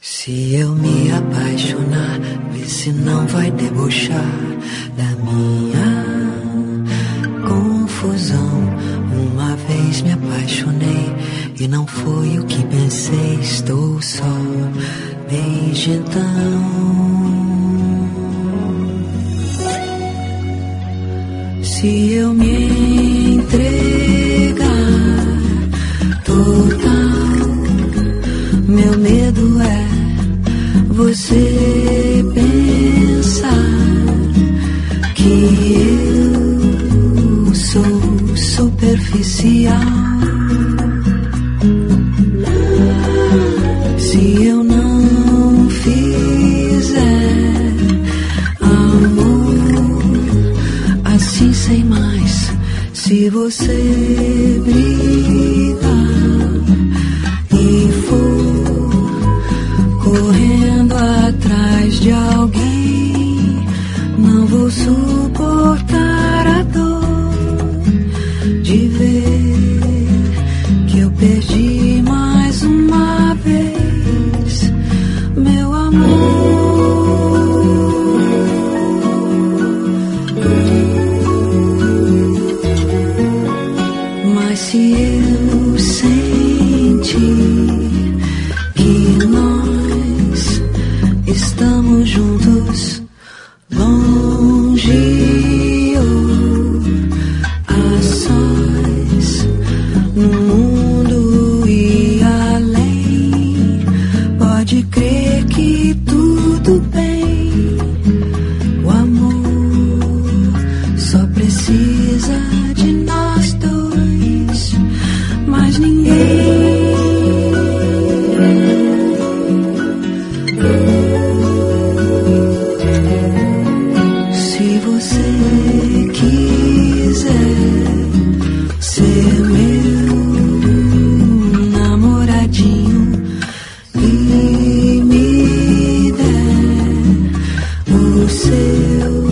Se eu me apaixonar, vê se não vai debochar da minha confusão. Uma vez me apaixonei e não foi o que pensei. Estou só desde então. Se eu me entregar total, meu medo é você pensar que eu sou superficial. Se eu não fizer amor assim sem mais, se você brigar e for correndo atrás de alguém, não vou suportar a dor de ver que eu perdi mais uma vez meu amor. Mas se eu sentir que nós estamos juntos, longe ou a sós, no mundo e além, pode crer que tudo bem. O amor só precisa de nós dois, mais ninguém. Se você quiser ser meu namoradinho e me der o seu